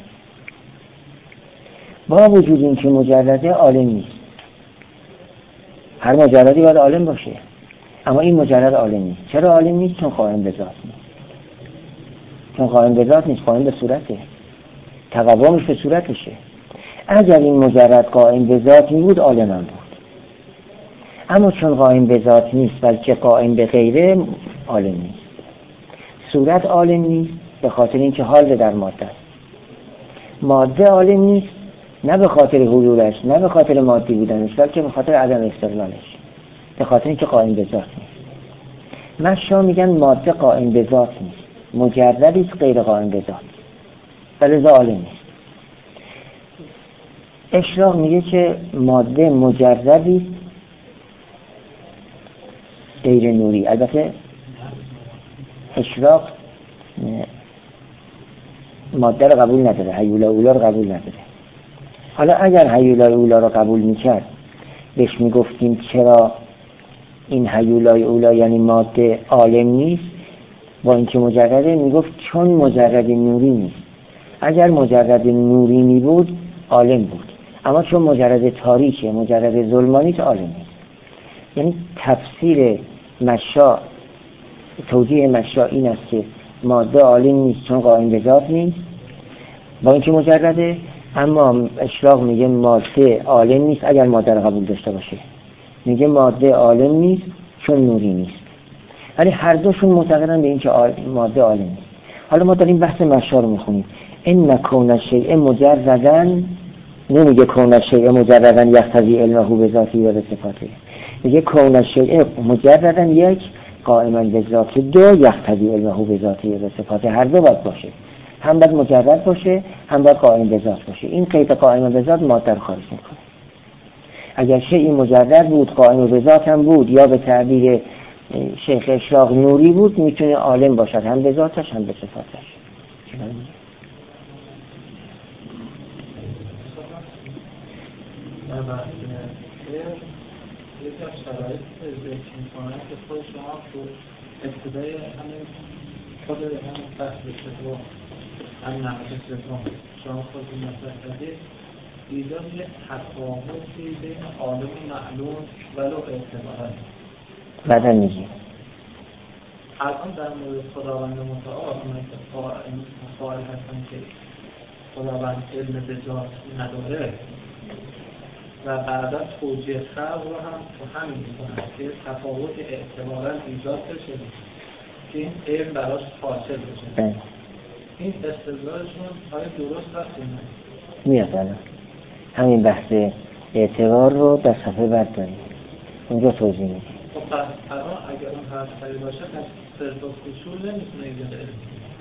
با وجود این که مجرده عالم نیست. هر مجردی باید عالم باشه، اما این مجرد عالم نیست. چرا عالم نیست؟ چون قائم به ذات نیست. چون قائم به ذات نیست، قائم به صورته، تقوامش به صورتشه. اگر این مجرد قائم به ذات بود عالم هم بود، اما چون قائم به ذات نیست بلکه قائم به غیره، عالم نیست. صورت عالم نیست به خاطر اینکه حال در ماده است. ماده عالم نیست نه به خاطر حضورش، نه به خاطر مادی بودنش، بلکه به خاطر عدم استقلالش، به خاطر اینکه قائم به ذات نیست. مشا میگن ماده قائم به ذات نیست، مجردی است غیر قائم به ذات، ولی عالم نیست. اشراق میگه که ماده مجردی است غیر نوری. البته اشراق ماده رو قبول نداره، هیولای اولا رو قبول نداره. حالا اگر هیولای اولا رو قبول میکرد بهش میگفتیم چرا این هیولای اولا یعنی ماده عالم نیست؟ با اینکه مجرده میگفت چون مجرد نوری نیست. اگر مجرد نوری می بود عالم بود، اما چون مجرد تاریکه، مجرد ظلمانی، تو عالم نیست. یعنی تفسیر مشا، توجیه مشا این است که ماده عالم نیست چون قائم به ذات نیست با اینکه مجرده، اما اشراق میگه ماده عالم نیست اگر ماده رو قبول داشته باشه. میگه ماده عالم نیست چون نوری نیست. ولی هر دوشون معتقدن به این که ماده عالم نیست. حالا ما داریم بحث مشا رو میخونیم. این کون الشیء مجردا، نمیگه کون الشیء مجردا یقتضی علمه به ذاتی و به صفاته. میگه کون الشیء مجردا یک، قائما به ذات دو، یقتضی علمه به ذاتی و به صفاته. هر دو باید باشه، هم باید مجرد باشه هم باید قائم به ذات باشه. این قید قائم به ذات ماده رو خارج میکنه. اگر شیء مجرد بود قائم به ذات هم بود یا به تعبیر شیخ اشراق نوری بود، میتونه عالم باشد هم به ذاتش هم به صفاتش.
یکی از شرایط ذکر می‌کنه که خود شما تو ابتدای همین خود همین فصل سوم همین نقطه سوم شما خود مطرح کردید ایجاد یک تفاوتی بین عالم و معلوم ولو اعتبارا.
بعدا میگیم
الان در مورد خداوند متعال اونایی که فاعل هستن که خداوند علم به ذات نداره و بعدا توجیه خلق رو هم تو همین میکنن که تفاوت اعتبارا ایجاد بشه که این علم براش حاصل بشه. این استدلالشون آیا درست هست یا نه؟
میاد الان همین بحث اعتبار رو در صفحه بعد داریم، اونجا توضیح میدیم.
خب پس الان اگر اون حرف صحیح باشه پس صرف و اصول نمیتونه ایجاد علم.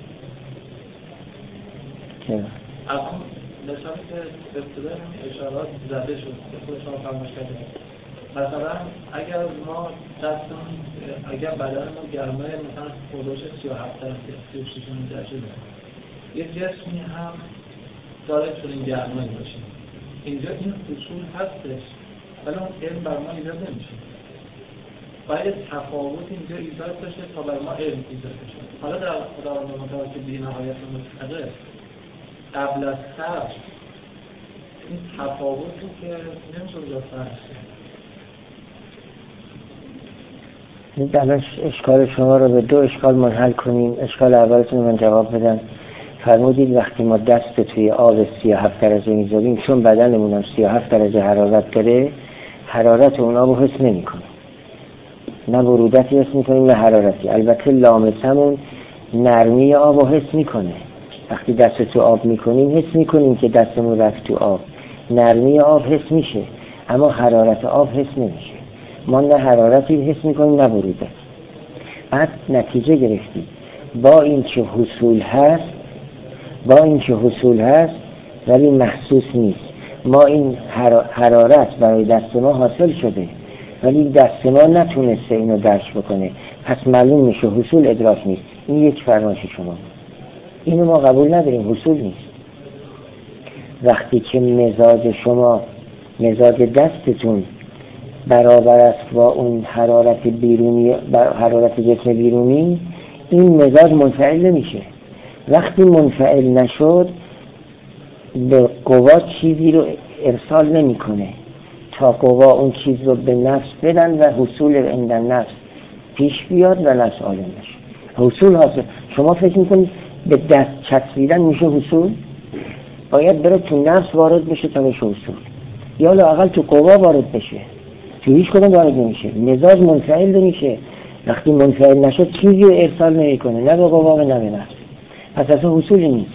چرا؟
الان نشانی که ابتدای همین اشارات زده شد که خود شما فرمایش کردید مثلا اگر ما دستمون اگر بدن ما گرمای مثلا خودش 37 درجه 36 درجه یه جسمی هم داره چنین گرمایی باشه، اینجا این اصول هستش ولی اون علم بر ما ایجاد نمیشه. باید تفاوت اینجا ایجاد بشه تا بر ما علم ایجاد بشه. حالا در خداوند متعال که بی نهایت مطلقه قبل از خلق این تفاوتی که نمیشه ایجاد
بشه. الان اشکال شما رو به دو اشکال منحل کنیم. اشکال اولتون من جواب بدم. فرمودید وقتی ما دست توی آب 37 درجه میذاریم چون بدنمون هم 37 درجه حرارت داره، حرارت اون آب رو حس نمی کنیم، نه برودتی حس میکنیم نه حرارتی. البته لامسمون نرمی آب رو حس میکنه. وقتی دست تو آب میکنیم حس میکنیم که دستمون رفت تو آب، نرمی آب حس میشه اما حرارت آب حس نمیشه. ما نه حرارتی حس میکنیم نه برودت. بعد نتیجه گرفتیم با این که حصول هست ولی محسوس نیست. ما این حرارت برای دست ما حاصل شده ولی دست ما نتونسته اینو درک بکنه، پس معلوم میشه حصول ادراک نیست. این یک فرمایش شما، اینو ما قبول نداریم، حصول نیست. وقتی که مزاج شما، مزاج دستتون برابر است با اون حرارت بیرونی، حرارت جسم بیرونی، این مزاج منفعل نمیشه. وقتی منفعل نشد به قوا چیزی رو ارسال نمیکنه تا قوا اون چیز رو به نفس بدن و حصول عند نفس پیش بیاد و نفس عالم بشه. حصول حاصل. شما فکر میکنید به دست چسبیدن میشه حصول؟ باید بره تو نفس وارد بشه تا میشه حصول، یا لااقل تو قوا وارد بشه. تو هیچ کدوم وارد نمیشه. مزاج منفعل نمیشه. وقتی منفعل نشد چیزی رو ارسال نمیکنه، نه به قوا و نه به نفس. پس اصلا حصولی نیست.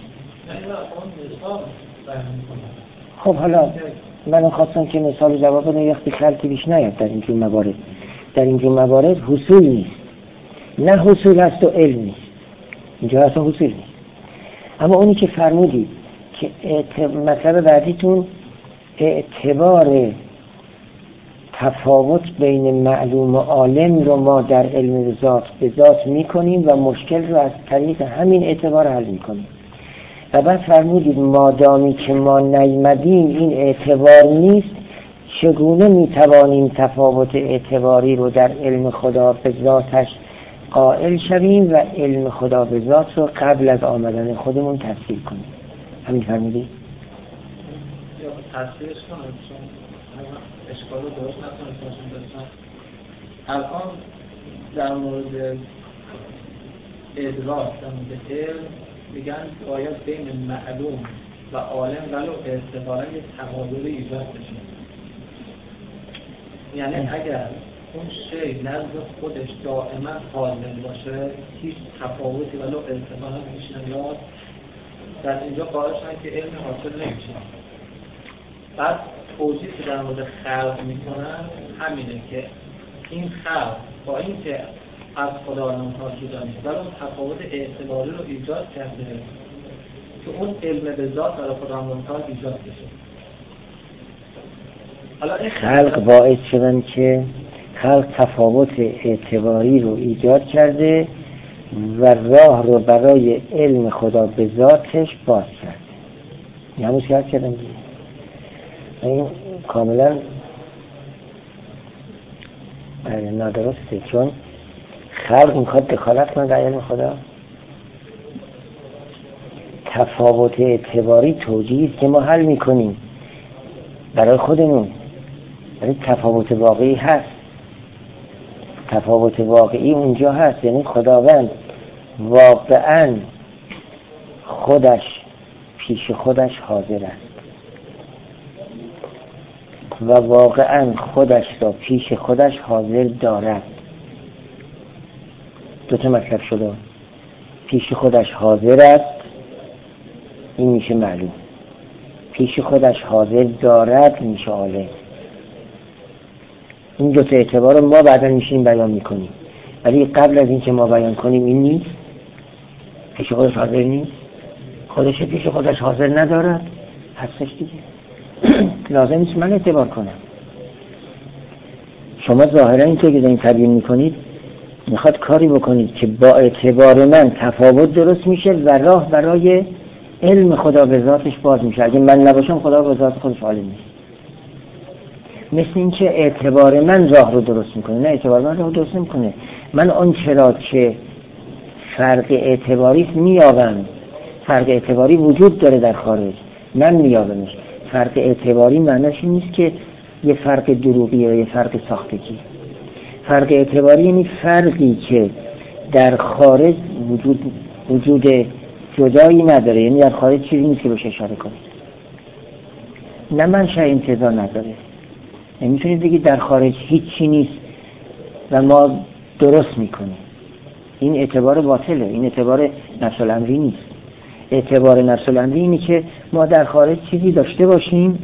خب حالا من خواستم که مثال جواب بدم وقتی خلطی بیش نیاد در اینجور موارد. در اینجور موارد حصول نیست، نه حصول هست و علم نیست. اینجا اصلا حصول نیست. اما اونی که فرمودید که مطلب بعدیتون اعتبار تفاوت بین معلوم و عالم رو ما در علم ذات به ذات میکنیم و مشکل رو از طریق همین اعتبار حل میکنیم. و بعد فرمودید مادامی که ما نیامدیم این اعتبار نیست، چگونه میتوانیم تفاوت اعتباری رو در علم خدا به ذاتش قائل شویم و علم خدا به ذات رو قبل از آمدن خودمون تفسیر کنیم. همین فرمودید؟
یا تفسیرش کنم چون اشکال رو درست نکنم. الان در مورد ادراک، در مورد علم میگن باید بین معلوم و عالم ولو اعتبارا یک تقابل ایجاد بشه. یعنی اگر اون شی نزد خودش دائما حاضر باشه هیچ تفاوتی ولو اعتبارا پیش نیاد، در اینجا قائل شدن که علم حاصل نمیشه. بعد توضیحی که در مورد خلق میکنن همینه که این خلق با اینکه از خدا نمتاکی دانید ولی اون تفاوت اعتباری رو ایجاد کرده که اون علم به ذات برای خدا نمتاک ایجاد بشه. حالا
خلق باعث شدن که خلق تفاوت اعتباری رو ایجاد کرده و راه رو برای علم خدا به ذاتش باز کرده. یعنی چه کردن؟ این کاملا نادرسته، چون خلق میخواد دخالت کنه در علم خدا. تفاوت اعتباری توجیهی است که ما حل میکنیم برای خودمون، ولی تفاوت واقعی هست. تفاوت واقعی اونجا هست، یعنی خداوند واقعا خودش پیش خودش حاضر است و واقعا خودش را پیش خودش حاضر دارد. دو تا مطلب شده. پیش خودش حاضر است، این میشه معلوم. پیش خودش حاضر دارد میشه عالم. این دو تا اعتبار رو ما بعدا میشیم بیان میکنیم، ولی قبل از این که ما بیان کنیم این نیست. پیش خودش حاضر نیست، خودش پیش خودش حاضر ندارد، هستش دیگه. لازم نیست من اعتبار کنم. شما ظاهرا این که دارین تبیین میکنید میخواد کاری بکنید که با اعتبار من تفاوت درست میشه و راه برای علم خدا به ذاتش باز میشه. اگه من نباشم خدا به ذات خودش عالم نیست. مثل این که اعتبار من راه رو درست میکنه، نه اعتبار من راه رو درست نمیکنه. من اون چرا که فرق اعتباری میابم، فرق اعتباری وجود داره در خارج، من میابمش. فرق اعتباری معنیش این نیست که یه فرق دروغیه و یه فرق ساختگی. فرق اعتباری یعنی فرقی که در خارج وجود جدایی نداره، یعنی در خارج چیزی نیست که بهش اشاره کنید. نه منشأ انتزاع نداره، نمیتونید بگید در خارج هیچی نیست و ما درست میکنیم. این اعتبار باطله، این اعتبار نفس الامری نیست. اعتبار نفس الامری اینه که ما در خارج چیزی داشته باشیم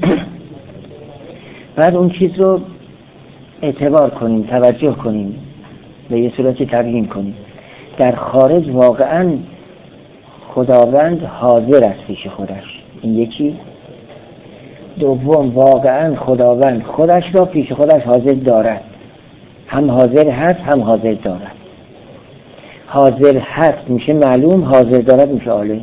بعد اون چیز رو اعتبار کنیم، توجه کنیم، به یه صورت تبیین کنیم. در خارج واقعا خداوند حاضر است پیش خودش، این یکی. دوم واقعا خداوند خودش را پیش خودش حاضر دارد، هم حاضر هست هم حاضر دارد. حاضر هست میشه معلوم، حاضر دارد میشه عالم.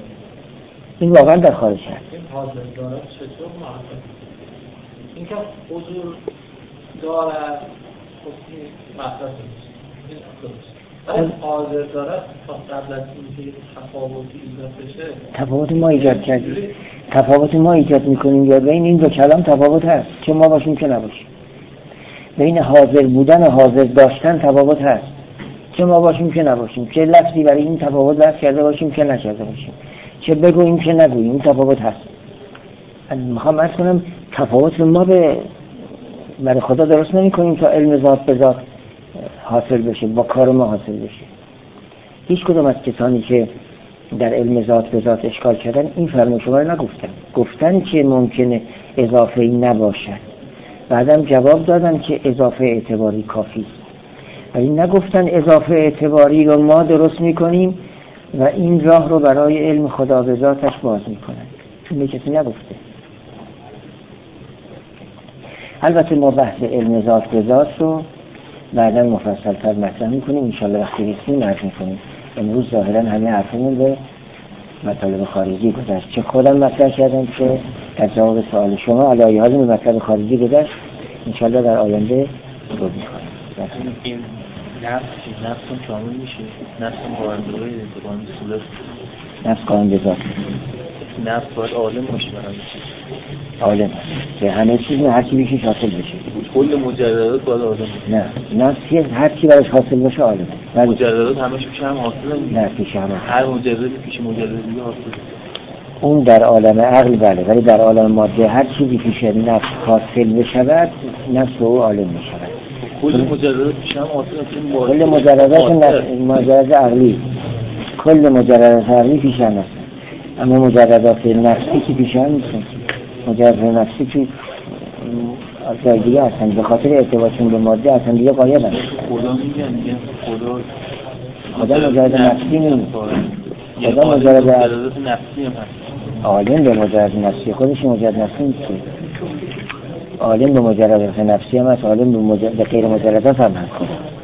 این واقعا در خارج هست.
این حاضر دارد چطور معلوم؟ این که حضور دارد خودی مطلب نیست. این درست. حاضر دارد تا قبل از اینکه تفاوتی ایجاد بشه
تفاوت ما ایجاد کردیم. تفاوت ما ایجاد میکنیم یا بین این دو کلام تفاوت هست، چه ما باشیم چه نباشیم. بین حاضر بودن و حاضر داشتن تفاوت هست، چه ما باشیم چه نباشیم. چه لفظی برای این تفاوت لفظ کرده باشیم چه نکرده باشیم، چه بگوییم چه نگوییم، این تفاوت هست. میخوام عرض کنم تفاوت ما برای خدا درست نمی کنیم تا علم ذات به ذات حاصل بشه، با کار ما حاصل بشه. هیچ کدوم از کسانی که در علم ذات به ذات اشکال کردن این فرمایش شما رو نگفتن. گفتن که ممکنه اضافه ای نباشد، بعدم جواب دادن که اضافه اعتباری کافی است، ولی نگفتن اضافه اعتباری رو ما درست میکنیم و این راه رو برای علم خدا به ذاتش باز میکنن، چون کسی نگفته. البته ما بحث علم ذات به ذات رو بعدا مفصل‌تر مطرح میکنیم انشالله وقتی رسیم عرض میکنیم. امروز ظاهرا همه حرفمون به مطالب خارجی گذشت، چه خودم مطرح کردم که در جواب سوال شما علایه حال به مطالب خارجی گذشت. انشالله در آینده رو میکنیم.
این نفسون کامل میشه، نفسون قائم به قانون صورت،
نفس قائم به ذات،
نفس باید عالم باشه.
عالم هست به همه چیز، هر چی بیشش حاصل بشه.
کل مجردات باید عالم باشه.
نه نفسی هر چی براش حاصل باشه عالم.
مجردات همش پیش هم حاصل
نه پیش هم
هر مجردی پیش مجردی حاصل.
اون در عالم عقل بله، ولی در عالم ماده هر چیزی پیش نفس حاصل بشود نفس او عالم میشود.
کل مجردات پیش هم حاصل.
کل مجردات عقلی، کل مجردات عقلی پیش هم هست، اما مجردات نفسی که پیش هم نیستن. مجرد نفسی که جای دیگه هستن، به خاطر ارتباطشون به ماده هستن دیگه غایب هستن.
خدا میگن
خدا مجرد نفسی نیست، خدا مجرد
نفسی هم هست.
عالم به مجرد نفسی خودش مجرد نفسی نیست، عالم به مجرد نفسی هم هست، عالم به غیر مجردات هم هست.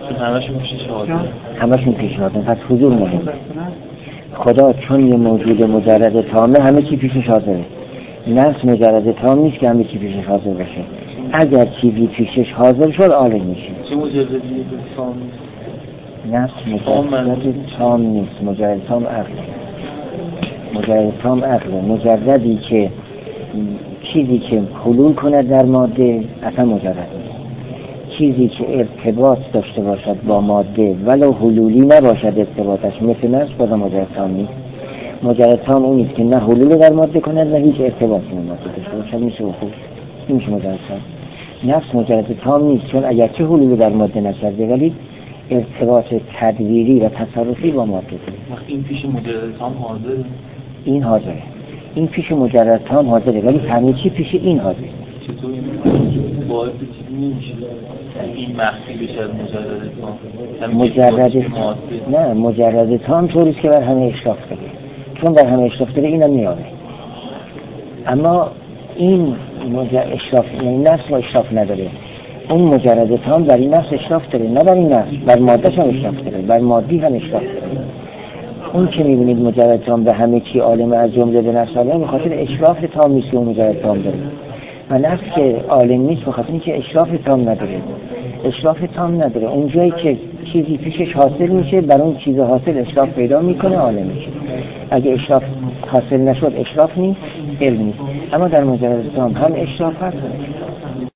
همشون پیش شهاده. پس حضور مهم. خدا چون یه موجود مجرد تامه همه چی پیشش حاضره. نفس مجرد تام نیست که همه چی پیشش حاضر باشه. اگر چیزی پیشش حاضر شد عالم میشه.
چه مجردی تام؟
نفس مجرد تام نیست، مجرد تام عقل. مجرد تام عقل، مجردی که چیزی که حلول کنه در ماده اصلا مجرد نیست. چیزی که ارتباط داشته باشد با ماده ولو حلولی نباشد ارتباطش مثل نفس بازم مجرد تام نیست. مجرد تام اون نیست که نه حلول در ماده کند و هیچ ارتباطی با ماده داشته باشد، میشه بخور. این میشه مجرد تام. نفس مجرد تام نیست، چون اگرچه حلول در ماده نکرده ولی ارتباط تدبیری و تصرفی با ماده داره.
این پیش مجرد تام حاضره.
این حاضره. این پیش مجرد تام حاضره ولی همه چی پیش این حاضره.
چطور این باعث چیزی نمیشه این مخفی بشه از مجرد تام؟
نه مجرد تام طوریست که بر همه اشراف داره، چون بر همه اشراف داره اینا میاره. اما این اشراف یعنی نفس و اشراف نداره. اون مجرد تام بر این نفس اشراف داره، نه بر این نفس، بر مادهش هم اشراف داره، بر مادی هم اشراف داره. اون که میبینید مجرد تام به همه چی عالم از جمله به نفس عالم، به خاطر اشراف تام نیست که اون مجرد تام داره. و نفس که عالم نیست به خاطر اینکه اشراف تام نداره. اشراف تام نداره، اون جایی که چیزی پیشش حاصل میشه بر اون چیز حاصل اشراف پیدا میکنه عالم میشه. اگه اشراف حاصل نشد اشراف نیست، علم نیست. اما در مجرد تام هم اشراف هست